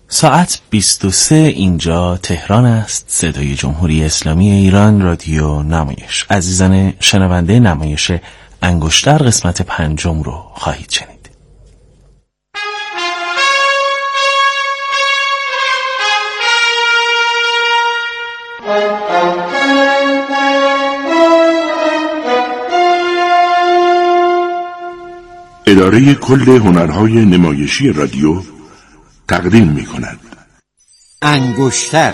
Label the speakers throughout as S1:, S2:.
S1: ساعت 23 اینجا تهران است. صدای جمهوری اسلامی ایران، رادیو نمایش. عزیزان شنونده، نمایش انگشتر قسمت 5 رو خواهید شنید.
S2: اداره کل هنرهای نمایشی رادیو تقدیم می‌کند
S3: انگشتر.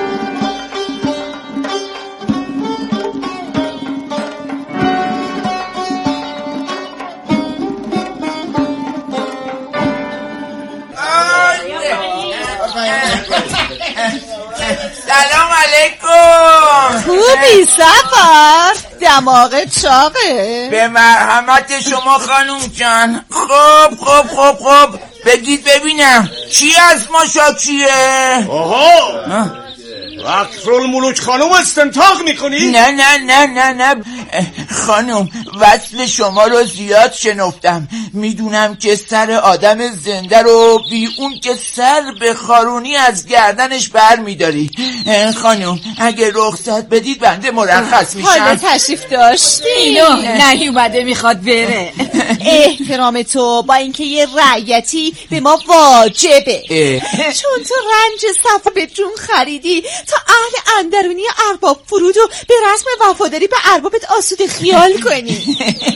S4: سلام علیکم.
S5: خوبی سفر؟ دماغت چاقه؟
S4: به مرحمت شما خانوم جان. خب بگید ببینم چی از ما شاکیه؟
S6: آها فخرالملوک خانوم استنطاق میکنی؟
S4: نه خانوم، وصل شما رو زیاد شنفتم. میدونم که سر آدم زنده رو بی اون که سر به خارونی از گردنش بر میداری. خانوم اگه رخصت بدید بنده مرخص میشم.
S5: حالا تشریف داشتی؟
S7: اینو نیومده میخواد بره.
S5: احترام تو با اینکه یه رعیتی به ما واجبه. چون تو رنج صفا به جون خریدی تا اهل اندرونی ارباب فرودو به رسم وفاداری به اربابت آسوده خیال کنی.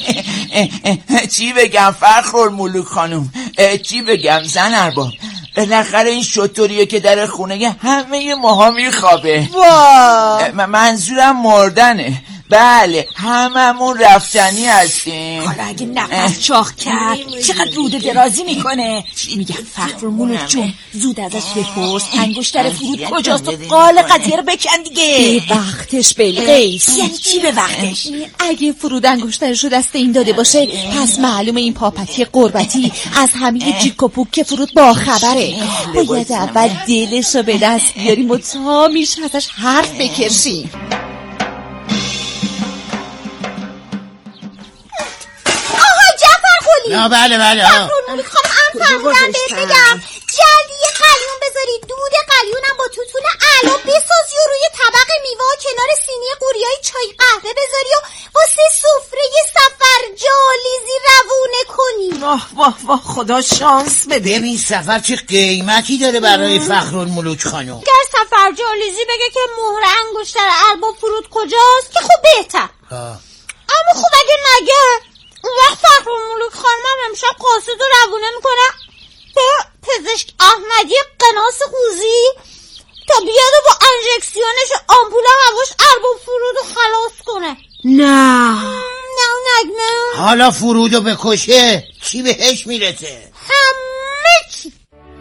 S4: چی بگم فخرالملوک خانوم، چی بگم زن ارباب؟ بالاخره این شطوریه که در خونه همه ماها میخوابه. منظورم مردنه. بله هممون رفتنی هستیم.
S7: حالا اگه نفس چاق کرد چقدر روده درازی میکنه. میگم فخرالملوک جون زود ازش بپرس انگشتر فرود کجاست و قال قضیه رو بکن دیگه.
S5: به وقتش بلقیس.
S7: یعنی چی به وقتش؟
S5: اگه فرود انگشترشو دست این داده باشه پس معلومه این پاپتی قربتی از همه جیک و پوک که فرود با خبره. باید اول دلشو به دست بیاریم و تا میشه ازش حرف بکشیم.
S3: نه بله
S8: فخرالملوک خانم فرمودن بهت بگم جلدی یه قلیون بذاری، دود قلیونم با توتون اعلا بسازی و روی طبق میوه کنار سینی قوریای چای قهوه بذاری و واسه سفره سفر جالیزی روونه کنی.
S7: واه خدا شانس بده.
S3: ببین سفر چه قیمتی داره برای فخرالملوک خانم.
S8: گر سفر جالیزی بگه که مهر انگشتر ارباب فرود کجاست که خوب بهتر. اما خوب اگه نگه اون وقت فخرالملوک خانمم امشب قاصد رو روونه میکنه به پزشک احمدی قناس قوزی تا بیاد و با انژکسیونش آمپول هواش ارباب فرود رو خلاص کنه.
S7: نه
S8: نگمه.
S3: حالا فرودو بکشه چی بهش میرسه؟
S8: همه چی.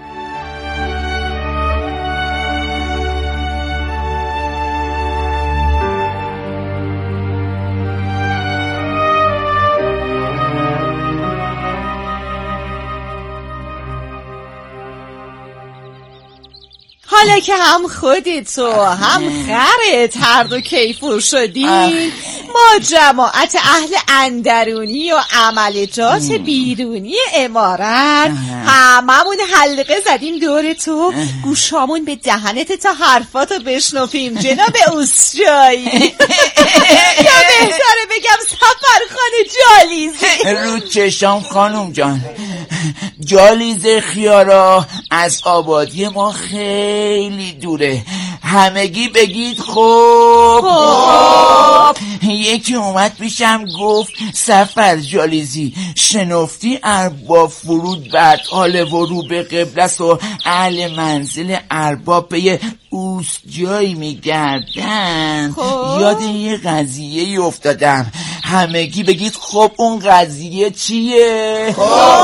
S5: حالا که هم خودت و هم خرت هر دو کیفور شدی ما جماعت اهل اندرونی و عملجات بیرونی امارت هممون حلقه زدیم دور تو گوشامون به دهنت تا حرفاتو بشنفیم جناب اوسجایی. یا بهتره بگم سفرخانه جالیزی.
S4: رو چشام خانوم جان. جالیز خیارا از آبادی ما خیلی دوره. همگی بگید خب. یکی اومد پیشم گفت سفر جالیزی شنفتی ارباب فرود بعد حال و رو به قبلس و اهل منزل ارباب به یه اوسجایی میگردن. یاد یه قضیه افتادم. همگی بگید خب اون قضیه چیه؟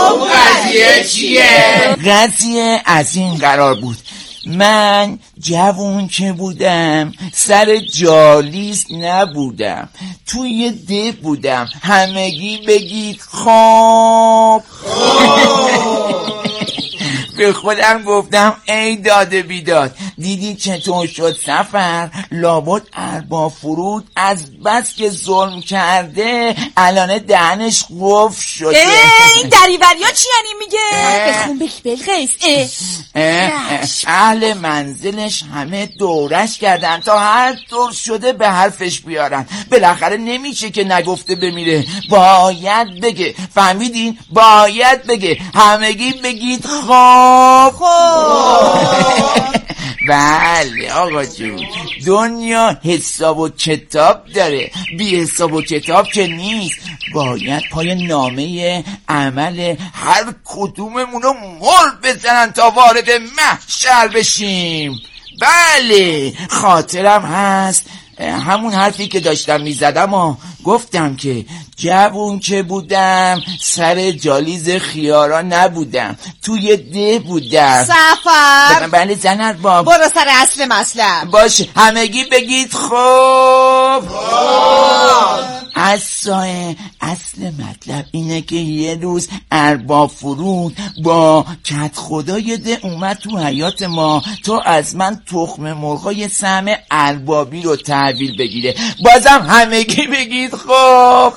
S4: قضیه از این قرار بود. من جوون که بودم سر جالیز نبودم، توی ده بودم. همگی بگید خواب. به خودم گفتم ای داد بیداد دیدی چطور شد سفر؟ لابد ارباب فرود از بس که ظلم کرده الان دهنش قفل شده.
S7: این دریوریا چی یعنی میگه؟ بخون بگی بلقیس.
S4: اهل منزلش همه دورش کردن تا هر طور شده به حرفش بیارن. بالاخره نمیشه که نگفته بمیره، باید بگه. فهمیدین؟ باید بگه. همگی بگید خب. بله آقا جون، دنیا حساب و کتاب داره، بی حساب و کتاب که نیست. باید پای نامه عمل هر کدوممونو مر بزنن تا وارد محشر بشیم. بله خاطرم هست همون حرفی که داشتم میزدم و گفتم که جوون که بودم سر جالیز خیارا نبودم، توی ده بودم.
S5: سفر
S4: بله زن ارباب،
S5: برو سر اصل مطلب.
S4: باشه همگی بگید خب. اصل مطلب اینه که یه روز ارباب فرود با کت خدای ده اومد تو حیات ما تا از من تخم مرغای سهم اربابی رو تحویل بگیره. بازم همگی بگید خب.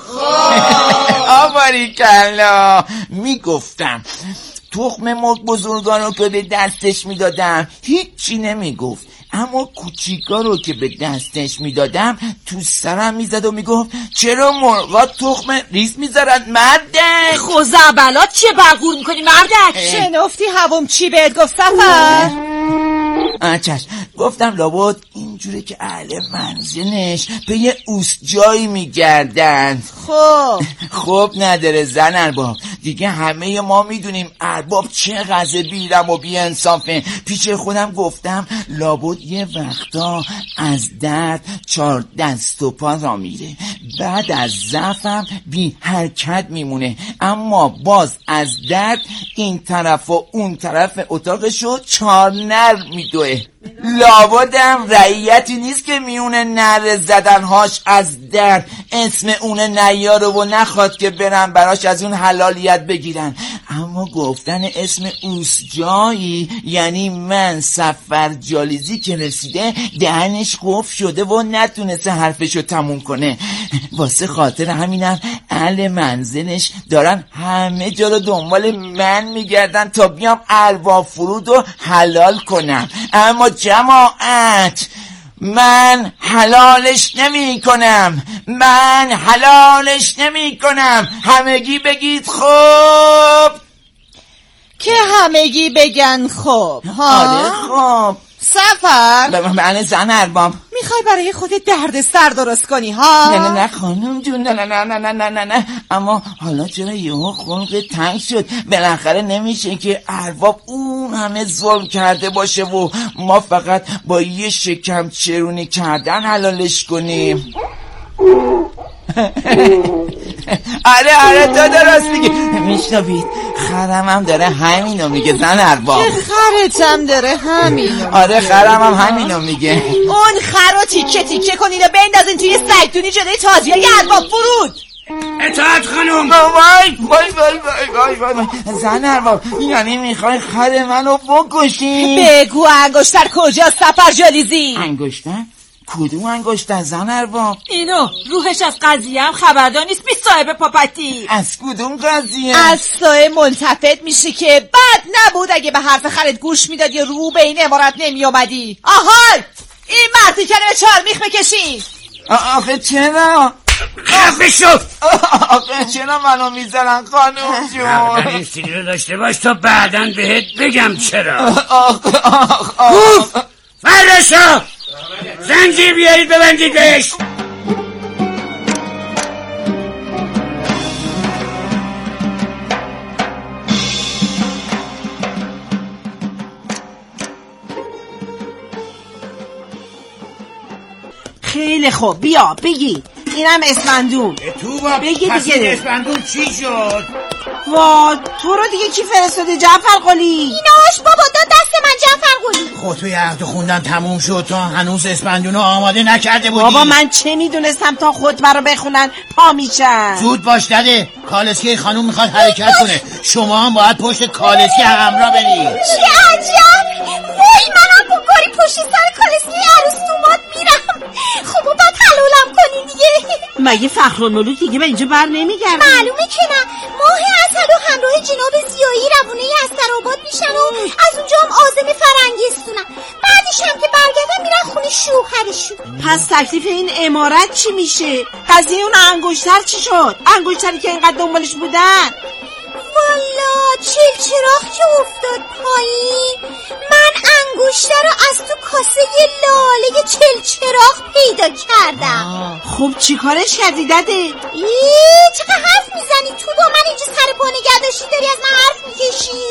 S4: آباریکلا. میگفتم تخم مرغ بزرگان رو که به دستش میدادم هیچی نمیگفت، اما کوچیکا رو که به دستش میدادم تو سرم میزد و میگفت چرا مرغا تخم ریز میذارن مردک؟
S7: خوزعبلات چیه برگور میکنی مردک؟
S5: شنفتی هوام چی بهت گفت سفر؟
S4: چشم گفتم لابد اینجوره که اهل منزلش به یه اوسجایی میگردن. خب نداره زن ارباب، دیگه همه ما میدونیم ارباب چقدر بیرم و بی انصافه. پیش خودم گفتم لابد یه وقتا از درد 4 دست و پا را میره، بعد از ضعفم بی حرکت میمونه، اما باز از درد این طرف و اون طرف اتاقشو 4 نر میدوه. لابدم رعیتی نیست که میونه نر زدنهاش از درد اسم اون نیاره و نخواد که برن براش از اون حلالیت بگیرن. اما گفتن اسم اوسجایی یعنی من سفر جالیزی که رسیده دهنش قفل شده و نتونسته حرفشو تموم کنه. واسه خاطر همینم اهل منزلش دارن همه جا رو دنبال من میگردن تا بیام ارباب فرود رو حلال کنم. اما جماعت من حلالش نمی کنم، من حلالش نمی کنم. همگی بگید خب.
S5: که همگی بگن خب.
S4: آره خب.
S5: سفر
S4: بله زن ارباب،
S5: میخوای برای خودت درد سر درست کنی ها؟
S4: نه خانم جون، نه اما حالا چرا یهو خلق تنگ شد؟ بالاخره نمیشه که ارباب اون همه ظلم کرده باشه و ما فقط با یه شکم چرونی کردن حلالش کنیم. آره تو درست میگی. میشنوید خرم هم داره همینو میگه زن ارباب.
S5: خرتم داره همینو.
S4: آره خرم هم همینو میگه.
S5: اون خر رو تیکه کنین و بندازین توی سگدونی جلوی تازیای ارباب فرود.
S6: اطاعت خانم.
S4: وای زن ارباب، یعنی میخوای خر منو بکشی؟
S5: بگو انگشتر کجاست سفر جالیزی؟
S4: انگشتر؟ کدوم انگشتر زن ارباب؟
S7: اینو روحش از قضیه هم خبردار نیست بی صاحب پاپتی.
S4: از کدوم قضیه؟
S5: از سایه ملتفت میشه که بد نبود اگه به حرف خرت گوش میداد یا رو به این امارت نمی اومدی. آهای این مردی کنه به چارمیخ بکشی.
S4: آخه چرا؟
S6: خفه شو.
S4: آخه چرا منو میزنن خانم جون؟
S6: این سیلی رو داشته باش تا بعداً بهت بگم چرا. فرشا زنجیر بیارید ببندید بهش.
S5: خیلی خوب بیا بگی. اینم اسفندون.
S6: تو
S5: بگی
S6: پس
S5: دیگه.
S6: این اسفندون چی شد؟
S5: وا تو رو دیگه کی فرستاده جعفر قلی؟
S8: ایناش بابا داد دست من جعفر قلی.
S3: خطبه عقد خوندن تموم شد تو هنوز اسفندونو آماده نکرده بودی.
S5: بابا من چه میدونستم تا خطبه رو بخونن پا میشن.
S3: زود باش دده، کالسکی خانوم میخواد حرکت کنه، شما هم باید پشت کالسکی همراه برید.
S8: چه عجب. وای منم بگاری پشت سر کالسکه عروس دومات میرم. خب و بعد حلالم کنین دیگه.
S9: مگه فخرالملوک دیگه به اینجا بر نمیگردن؟
S8: معلومه که نه. ماه عسل و همراه جناب زیایی روونه استرآباد میشن و از اونجا هم عازم فرنگستونن. بعدش هم که برگردن میرن خونه شوهرشون.
S9: پس تکلیف این عمارت چی میشه؟ قضیه اون انگشتر چی شد؟ انگشتری که اینقدر دنبالش بودن.
S8: والا چلچراغ که افتاد پایین، من انگشتر رو از تو کاسه لاله چلچراغ پیدا کردم.
S9: خب چی کارش کردی دده؟
S8: چقدر حرف میزنی تو؟ با من اینجا سر پا نگه داشتی داری از من حرف میکشی؟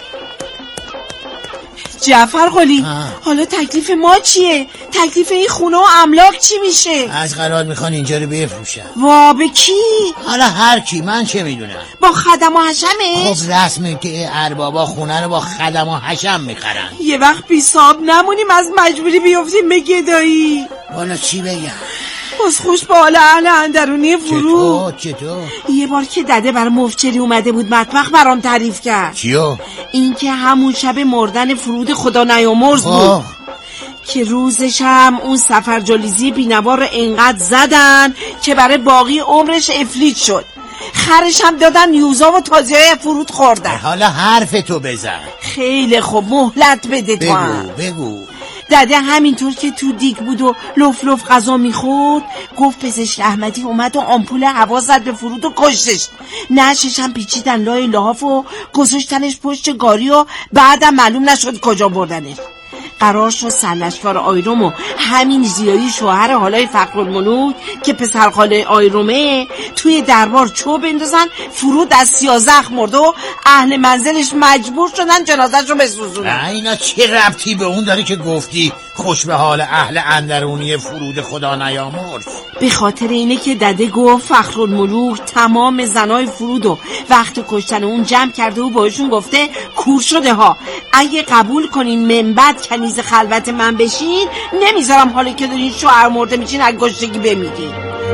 S9: جعفر قلی، حالا تکلیف ما چیه؟ تکلیف این خونه و املاک چی میشه؟
S3: از قرار میخوان اینجا رو بفروشن.
S9: وا به کی؟
S3: حالا هر کی، من چه میدونم.
S9: با خدم و حشمش؟
S3: خب رسمه که اربابا خونه رو با خدم و حشم میخرن.
S9: یه وقت بی صاحب نمونیم از مجبوری بیفتیم به گدایی.
S3: والا چی بگم؟
S9: بس خوش به حال اهل اندرونی فرود.
S3: چطور؟
S9: یه بار که دده برای مفچری اومده بود مطبخ برام تعریف کرد.
S3: چیو؟
S9: این که همون شب مردن فرود خدا نیامرز بود که روزش هم اون سفر جالیزی بینوار رو انقدر زدن که برای باقی عمرش افلیت شد. خرش هم دادن یوزا و تازیای فرود خوردن.
S3: حالا حرف تو بزن.
S9: خیلی خوب مهلت بده تو هم.
S3: بگو.
S9: دده همینطور که تو دیگ بود و لف لف غذا میخورد گفت پزشک احمدی اومد و آمپول هوا زد به فرود و کشتش. نشش هم پیچیدن لای لحاف و گذاشتنش پشت گاری و بعدم معلوم نشد کجا بردنش. قرار شد سرلشکار آیروم و همین زیایی شوهر حالای فخرالملوک که پسرخاله آیرومه توی دربار چوب بندازن. فرود از سیازخ مرده و اهل منزلش مجبور شدن جنازه‌شو بسوزونن.
S3: اینا چه ربطی به اون داره که گفتی خوش به حال اهل اندرونی فرود خدا نیامرز؟
S9: به خاطر اینه که دده گفت فخرالملوک تمام زنای فرودو وقت کشتن اون جمع کرده و باشون گفته کور شده ها اگه قبول کنین من بعد کنیز خلوت من بشین نمیذارم حالا که دارین شوهر مرده میشین از گشتگی بمیرین.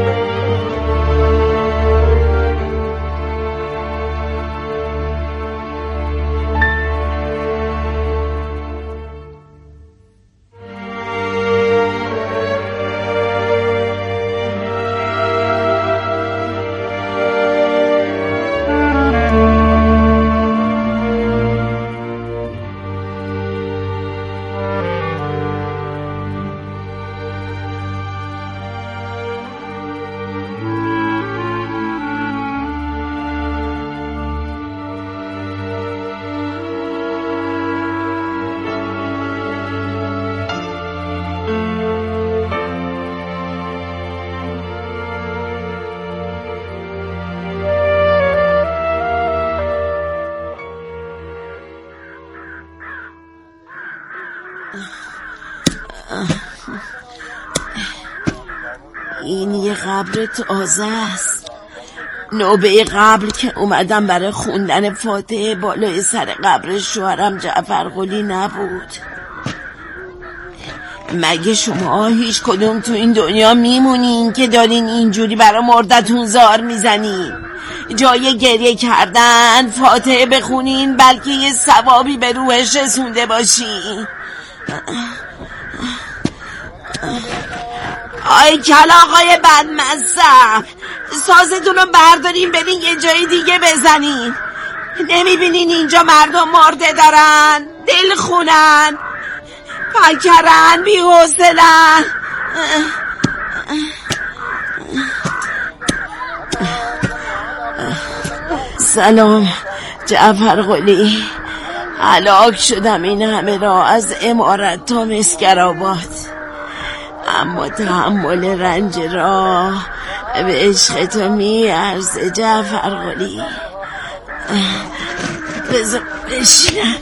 S9: این یه قبر تازه است. نوبه قبل که اومدم برای خوندن فاتحه بالای سر قبر شوهرم جعفر قلی نبود. مگه شما هیچ کدوم تو این دنیا میمونین که دارین اینجوری برای مردتون زار میزنین؟ جای گریه کردن فاتحه بخونین بلکه یه ثوابی به روحش رسونده باشین. آی کلاغای بدمصب، سازتون رو بردارین برین یه جای دیگه بزنین. نمیبینین اینجا مردم مرده دارن، دل خونن، پکرن، بی‌حوصله‌ن. سلام جعفر قلی، هلاک شدم این همه را از امارت تا مسکرآباد، اما تحمل رنج راه به عشق تو میارزه جعفر قلی. بذار بشینم.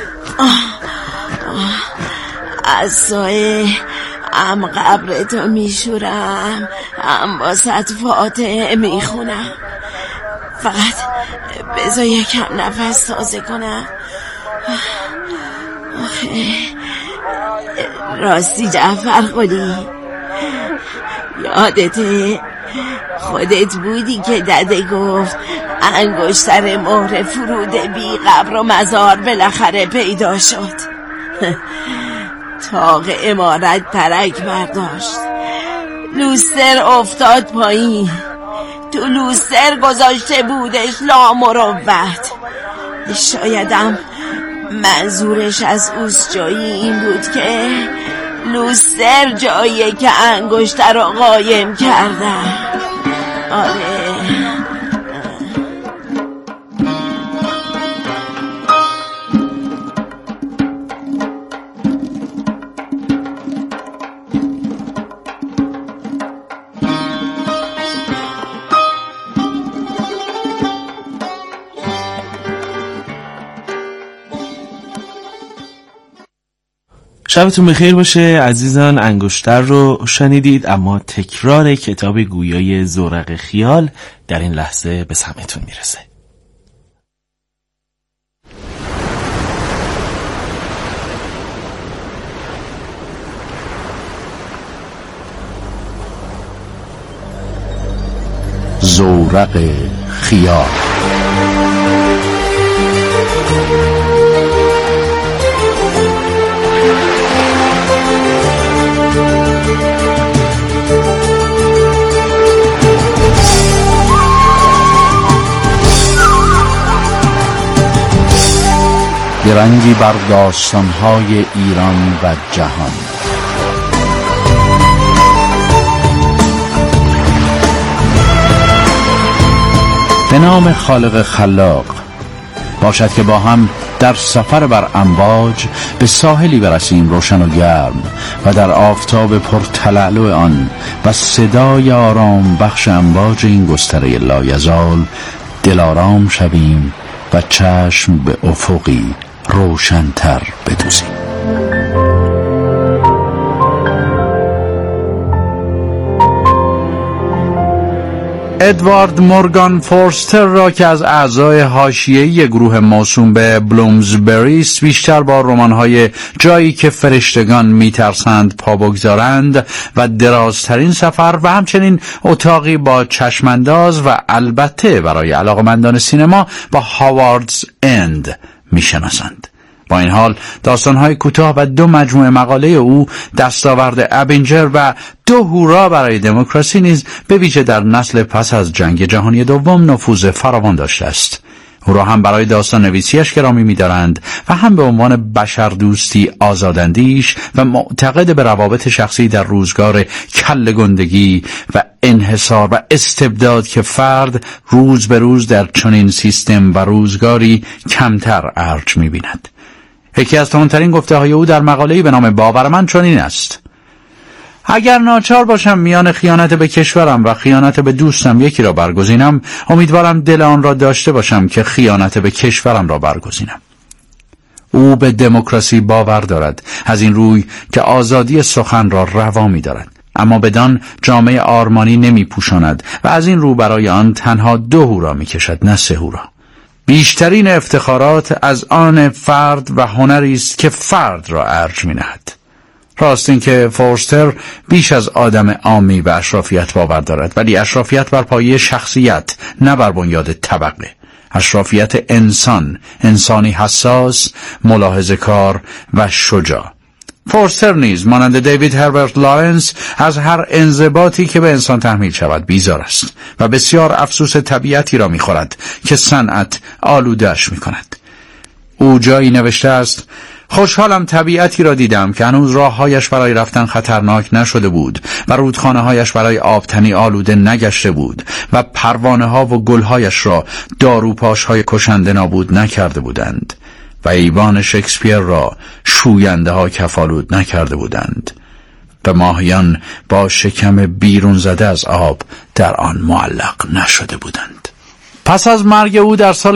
S9: از سایه هم قبرتو میشورم هم باست فاتحه میخونم. فقط بذار یکم نفس تازه کنم. راستی جعفر قلی، یادته خودت بودی که دده گفت انگشتر مهر فرود بی قبر و مزار بالاخره پیدا شد؟ تاق عمارت ترک برداشت. لوستر افتاد پایین. تو لوستر گذاشته بودش لامروت. شایدم منظورش از اوسجایی این بود که لوستر جاییه که انگشتر رو قایم کردن. آره.
S1: شبتون بخیر باشه عزیزان. انگشتر رو شنیدید، اما تکرار کتاب گویای زورق خیال در این لحظه به سمعتون میرسه.
S2: زورق خیال. رنگی بر داستان‌های ایران و جهان. به نام خالق خلاق. باشد که با هم در سفر بر امواج به ساحلی برسیم روشن و گرم و در آفتاب پرتلالو آن و صدای آرام بخش امواج این گستره لایزال دلارام شویم و چشم به افقی روشن‌تر بدوزیم. ادوارد مورگان فورستر را که از اعضای حاشیه‌ای گروه موسوم به بلومزبریست بیشتر با رمان‌های جایی که فرشتگان می‌ترسند پا بگذارند و درازترین سفر و همچنین اتاقی با چشمانداز و البته برای علاقه‌مندان سینما با هاواردز اند میشناسند. با این حال داستان‌های کوتاه و 2 مجموعه مقاله او دستاورد ابینجر و 2 هورا برای دموکراسی نیز به ویژه در نسل پس از جنگ جهانی دوم نفوذ فراوان داشته است. او را هم برای داستان نویسیش گرامی می‌دارند و هم به عنوان بشردوستی آزاداندیش و معتقد به روابط شخصی در روزگار کله‌گندگی و انحصار و استبداد که فرد روز به روز در چنین سیستم و روزگاری کمتر ارج می‌بیند. یکی از تندترین گفته‌های او در مقاله‌ای به نام باور من چنین است: اگر ناچار باشم میان خیانت به کشورم و خیانت به دوستم یکی را برگزینم، امیدوارم دل آن را داشته باشم که خیانت به کشورم را برگزینم. او به دموکراسی باور دارد، از این روی که آزادی سخن را روا می‌دارد، اما بدان جامعه آرمانی نمی‌پوشاند و از این رو برای آن تنها 2 هورا می‌کشد نه 3 هورا. بیشترین افتخارات از آن فرد و هنری است که فرد را ارج می‌نهد. راست این که فورستر بیش از آدم عامی به اشرافیت باور دارد، ولی اشرافیت بر پایه شخصیت نه بر بنیاد طبقه. اشرافیت انسانی حساس، ملاحظه‌کار و شجاع. فورستر نیز مانند دیوید هربرت لارنس از هر انضباطی که به انسان تحمیل شود بیزار است و بسیار افسوس طبیعتی را می‌خورد که صنعت آلوده‌اش می‌کند. او جایی نوشته است: خوشحالم طبیعتی را دیدم که هنوز راههایش برای رفتن خطرناک نشده بود و رودخانه‌هایش برای آبتنی آلوده نگشته بود و پروانه‌ها و گل‌هایش را داروپاش‌های کشنده نابود نکرده بودند و ایوان شکسپیر را شوینده‌ها کفالود نکرده بودند و ماهیان با شکم بیرون زده از آب در آن معلق نشده بودند. پس از مرگ او در سال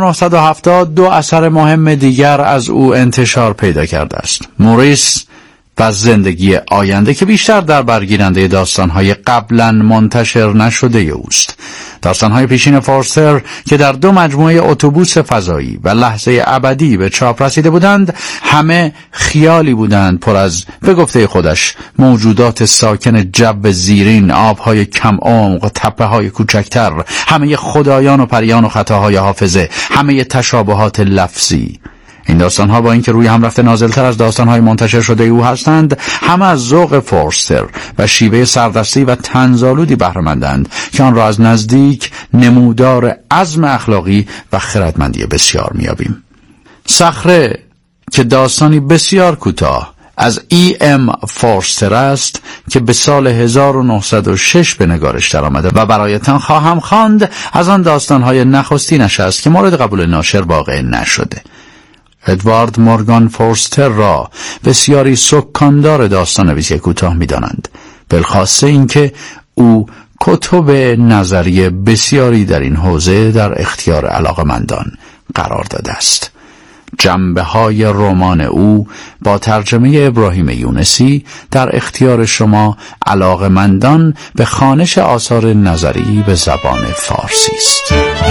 S2: 1970 2 اثر مهم دیگر از او انتشار پیدا کرده است: موریس و زندگی آینده که بیشتر در برگیرنده داستان‌های قبلاً منتشر نشده اوست. داستان‌های پیشین فورستر که در 2 مجموعه اتوبوس فضایی و لحظه ابدی به چاپ رسیده بودند، همه خیالی بودند پر از به گفته خودش موجودات ساکن جو زیرین، آب‌های کم عمق، تپه‌های کوچکتر، همه خدایان و پریان و خطاهای حافظه، همه تشابهات لفظی. این داستان‌ها با اینکه روی هم رفته نازل‌تر از داستان‌های منتشر شده او هستند، همه از ذوق فورستر و شیوه سردستی و طنزآلودی بهره مندند که آن را از نزدیک نمودار عزم اخلاقی و خردمندی بسیار می‌یابیم. صخره که داستانی بسیار کوتاه از ام فورستر است که به سال 1906 به نگارش درآمده و برایتان خواهم خواند از آن داستان‌های نخستینش است که مورد قبول ناشر واقع نشده. ادوارد مورگان فورستر را بسیاری سکاندار داستان‌نویسی کوتاه می‌دانند، بالخاصه اینکه او کتب نظری بسیاری در این حوزه در اختیار علاقه‌مندان قرار داده است. جنبه‌های رمان او با ترجمه ابراهیم یونسی در اختیار شما علاقه‌مندان به خوانش آثار نظری به زبان فارسی است.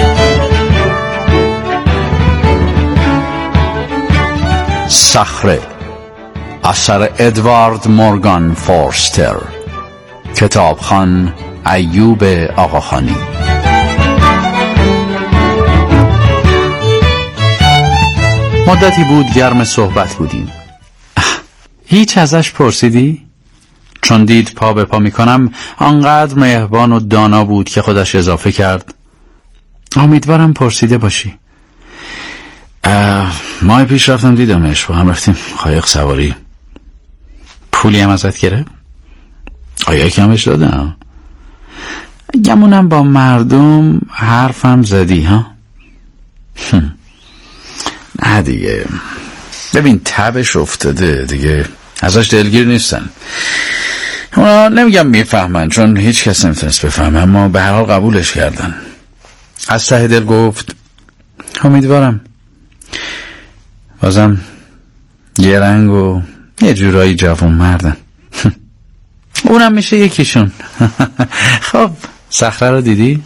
S2: صخره، اثر ادوارد مورگان فورستر، کتابخوان ایوب آقاخانی. مدتی بود گرم صحبت بودیم. هیچ ازش پرسیدی؟ چون دید پا به پا میکنم آنقدر مهربان و دانا بود که خودش اضافه کرد: امیدوارم پرسیده باشی. ماه پیش رفتم دیدمش، با هم رفتیم قایق سواری. پولی هم ازت گرفت؟ آیا کمش دادم؟ گمونم با مردم حرفم زدی ها؟ نه دیگه، ببین تبش افتاده دیگه، ازش دلگیر نیستن. اونا نمیگم میفهمن چون هیچ کس نمیتونست بفهمه، اما به هر حال قبولش کردن. از ته دل گفت امیدوارم. بازم یه رنگ و یه جورایی جوان مردن. اونم میشه یکیشون. خب صخره رو دیدی؟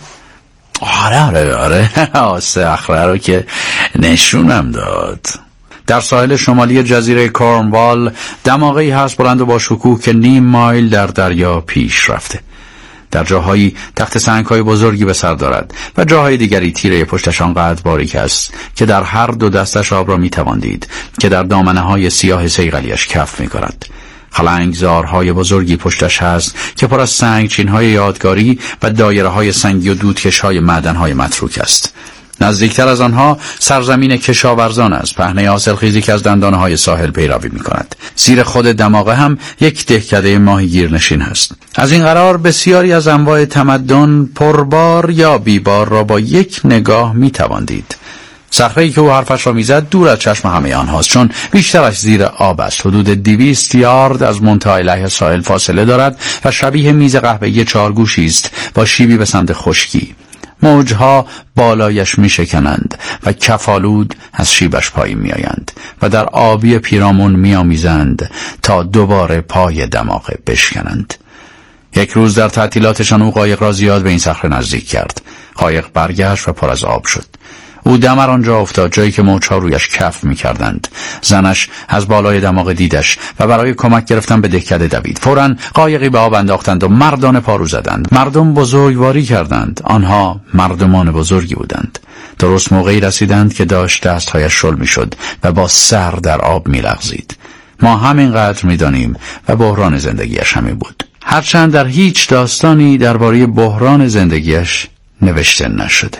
S2: آره صخره رو که نشونم داد. در ساحل شمالی جزیره کورنوال دماغه‌ای هست بلند و با شکوه که نیم مایل در دریا پیش رفته. در جاهایی تخت سنگ‌های بزرگی به سر دارد و جاهای دیگری تیره پشتش آنقدر باریک است که در هر دو دستش آب را می‌توان دید که در دامنه‌های سیاه صیقلی‌اش کف می‌کند. خلنگزارهای بزرگی پشتش هست که پر از سنگچین‌های یادگاری و دایره‌های سنگی و دودکش‌های معدن‌های متروک است. نزدیکتر از آنها سرزمین کشاورزان است، پهنه حاصلخیزی که از دندانه‌های ساحل پیروی می‌کند. زیر خود دماغه هم یک دهکده ماهیگیر نشین است. از این قرار بسیاری از انواع تمدن پربار یا بیبار را با یک نگاه می‌توان دید. صخره‌ای که او حرفش را میزد دور از چشم همه آنهاست، چون بیشترش زیر آب است. حدود 200 یارد از منتهای علیه ساحل فاصله دارد و شبیه میز قهوه‌ای چارگوشی است با شیبی به سمت خشکی. موجها بالایش میشکنند و کفالود از شیبش پایین میآیند و در آبی پیرامون میآمیزند تا دوباره پای دماغه بشکنند. یک روز در تعطیلاتشان او قایق را زیاد به این صخره نزدیک کرد. قایق برگشت و پر از آب شد. او دمر آنجا افتاد، جایی که موجها رویش کف می‌کردند. زنش از بالای دماغ دیدش و برای کمک گرفتن به دهکده دوید. فوراً قایقی به آب انداختند و مردانه پارو زدند. مردم بزرگواری کردند. آنها مردمان بزرگی بودند. درست موقعی رسیدند که داشت دستهایش شل می‌شد و با سر در آب می‌لغزید. ما همینقدر می‌دانیم و بحران زندگیش همین بود. هرچند در هیچ داستانی درباره بحران زندگیش نوشته نشده.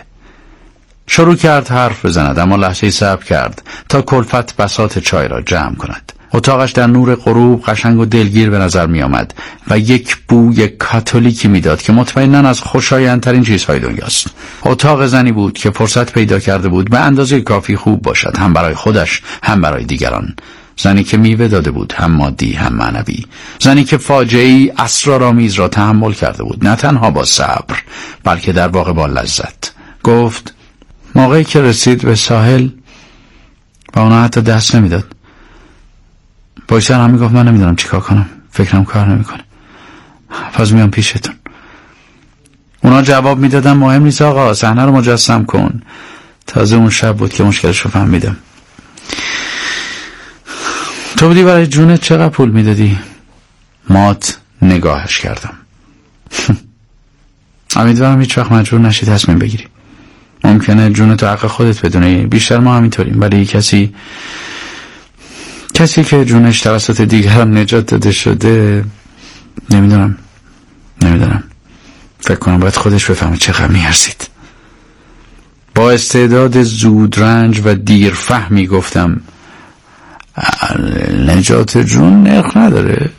S2: شروع کرد حرف بزند، اما لحظه‌ای صبر کرد تا کلفت بساط چای را جمع کند. اتاقش در نور غروب قشنگ و دلگیر به نظر می آمد و یک بوی کاتولیکی میداد که مطمئناً از خوشایندترین چیزهای دنیاست. اتاق زنی بود که فرصت پیدا کرده بود به اندازه کافی خوب باشد، هم برای خودش هم برای دیگران. زنی که میوه داده بود، هم مادی هم معنوی. زنی که فاجعه‌ای اسرارآمیز را تحمل کرده بود، نه تنها با صبر بلکه در واقع با لذت. گفت موقعی که رسید به ساحل با اونا حتی دست نمیداد. پایسر هم میگفت من نمیدونم چیکار کنم، فکرم کار نمیکنه، پس میام پیشتون. اونا جواب میدادن مهم نیست آقا، صحنه رو مجسم کن. تازه اون شب بود که مشکلش رو فهمیدم. تو بودی برای جونت چقدر پول میدادی؟ مات نگاهش کردم. امیدوارم هیچ وقت مجبور نشی تصمیم بگیری. ممکنه جون تو حق خودت بدونی، بیشتر ما همینطوریم، ولی کسی که جونش توسط دیگران نجات داده شده، نمیدونم فکر کنم باید خودش بفهمه چقدر میارزید. با استعداد زودرنج و دیرفهمی گفتم نجات جون نرخ نداره.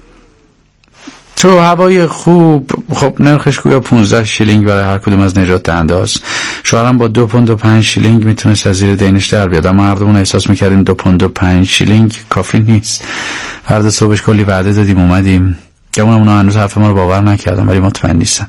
S2: تو هوای خوب، خب نرخش گویا 15 شیلینگ برای هر کدوم از نجات دهنده است. شوهرم با 2 پوند و 5 شیلینگ میتونست از زیر دینش در بیاد، اما هر دومون احساس میکردیم 2 پوند و 5 شیلینگ کافی نیست. فردا صبحش کلی وعده دادیم اومدیم، گمونم هنوز حرف ما رو باور نکردم، ولی مطمئن نیستم.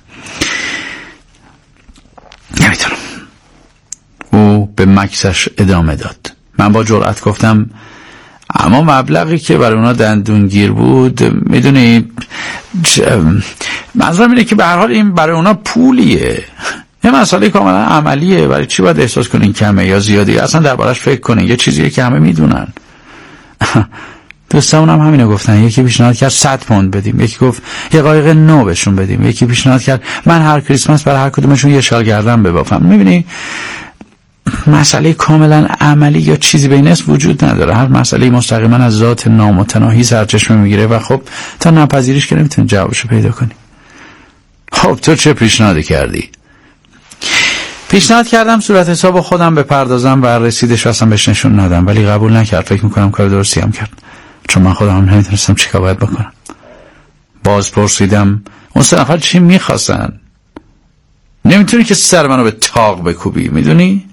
S2: نمیتونم. او به مکسش ادامه داد. من با جرأت گفتم اما مبلغی که برای اونا دندونگیر بود، میدونی منظورم اینه که به هر حال این برای اونا پولیه، یه مسئله کاملا عملیه. برای چی باید احساس کنین کمه یا زیادی؟ اصلا دربارش فکر کنین، یه چیزیه که همه میدونن. دوستمون هم همینو گفتن. یکی پیشنهاد کرد 100 پوند بدیم، یکی گفت یه قایق نو بهشون بدیم، یکی پیشنهاد کرد من هر کریسمس برای هر کدومشون یه شال گردن ببافم. میبینی مسئله کاملا عملی یا چیزی بین است وجود نداره. هر مسئله مستقیما از ذات نامتناهی سرچشمه میگیره و خب تا نپذیریش که نمیتونی جوابشو پیدا کنی. خب تو چه پیشنهادی کردی؟ پیشنهاد کردم صورت حساب خودم بپردازم و رسیدش اصلا بهش نشون ندم، ولی قبول نکرد. فکر میکنم کار درستی هم کرد، چون من خودم هم نمیتونستم چیکار باید بکنم. باز پرسیدم اون 3 نفر چی میخواستن؟ نمیتونی که سر منو به تاق بکوبی، میدونی؟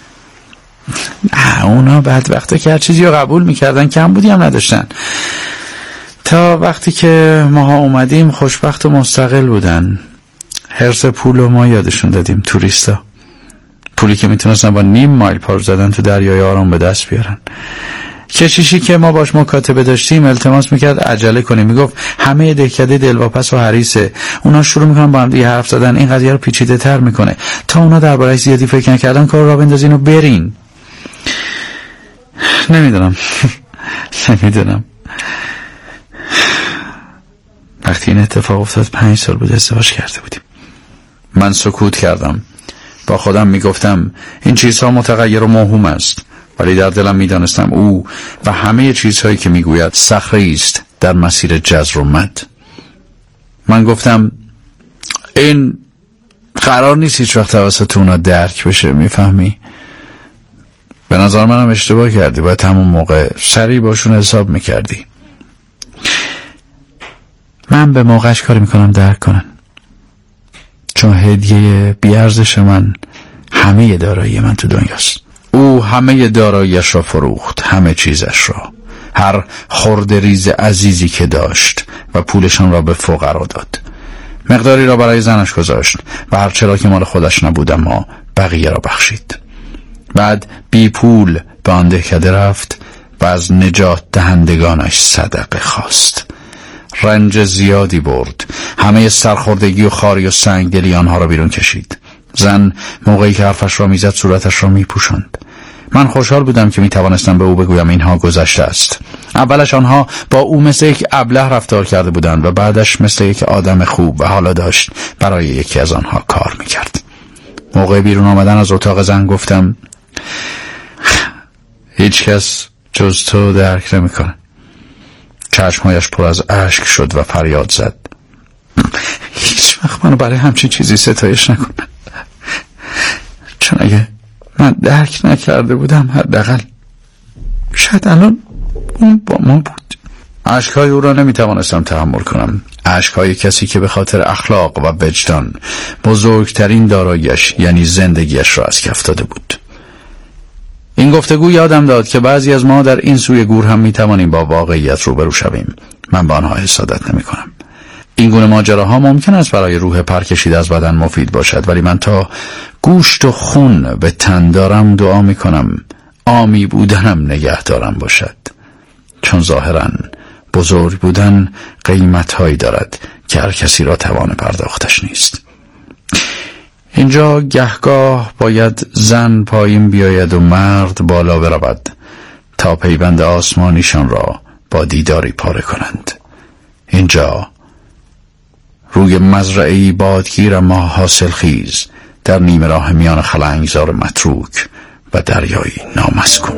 S2: اونا بعد وقتا که هر چیزی رو قبول میکردن کم بودی هم نداشتن. تا وقتی که ماها اومدیم خوشبخت و مستقل بودن. حرص پول رو ما یادشون دادیم. توریستا پولی که میتونستن با 0.5 مایل پارو زدن تو دریای آرام به دست بیارن. کشیشی که ما باش مکاتبه داشتیم التماس میکرد عجله کنیم، میگفت همه دهکده دلواپس و حریصه، اونا شروع میکنن با هم دیگه حرف زدن، این قضیه رو پیچیده تر میکنه. تا اونا درباره‌اش زیادی فکر نکردن کار را بندازین و برین. نمیدونم وقتی این اتفاق افتاد 5 سال بود ازدواج کرده بودیم. من سکوت کردم. با خودم میگفتم این چیزها متغیر و موهوم است، ولی در دلم میدانستم او و همه چیزهایی که میگوید صخره‌ای است در مسیر جزر و مد. من گفتم این قرار نیست هیچ وقت توسط اونا درک بشه، میفهمی؟ به نظر منم اشتباه کردی، باید همون موقع سریع باشون حساب میکردی. من به موقعش کاری میکنم درک کنن، چون هدیه بیارزش من همه دارایی من تو دنیاست. او همه داراییش را فروخت، همه چیزش را، هر خرده ریز عزیزی که داشت و پولشان را به فقرا داد. مقداری را برای زنش گذاشت و هر چرا که مال خودش نبود اما بقیه را بخشید. بعد بی پول به آن دهکده رفت و از نجات دهندگانش صدقه خواست. رنج زیادی برد، همه سرخوردگی و خاری و سنگدلی آنها را بیرون کشید. زن موقعی که حرفش را میزد صورتش را میپوشاند. من خوشحال بودم که میتوانستم به او بگویم اینها گذشته است. اولش آنها با او مثل یک ابله رفتار کرده بودند و بعدش مثل یک آدم خوب و حالا داشت برای یکی از آنها کار میکرد. موقع بیرون آمدن از اتاق زن گفتم هیچ کس جز تو درک نمیکنه. چشمهایش پر از اشک شد و فریاد زد هیچ وقت منو برای همچین چیزی ستایش نکن، چون اگه من درک نکرده بودم حداقل شاید الان اون با ما بود. اشکهای او را نمیتوانستم تحمل کنم. اشکهای کسی که به خاطر اخلاق و وجدان بزرگترین داراییش یعنی زندگیش را از کف داده بود. این گفتگو یادم داد که بعضی از ما در این سوی گور هم میتوانیم با واقعیت روبرو شویم. من با آنها حسادت نمی کنم. این گونه ماجراها ممکن است برای روح پرکشیده از بدن مفید باشد، ولی من تا گوشت و خون به تن دارم دعا می کنم عامی بودنم نگه دارم باشد، چون ظاهراً بزرگ بودن قیمتهایی دارد که هر کسی را توان پرداختش نیست. اینجا گهگاه باید زن پایین بیاید و مرد بالا برود تا پیوند آسمانیشان را با دیداری پاره کنند. اینجا روی مزرعه‌ای بادگیر اما حاصل خیز در نیمه راه میان خلنگزار متروک و دریایی نامسکون.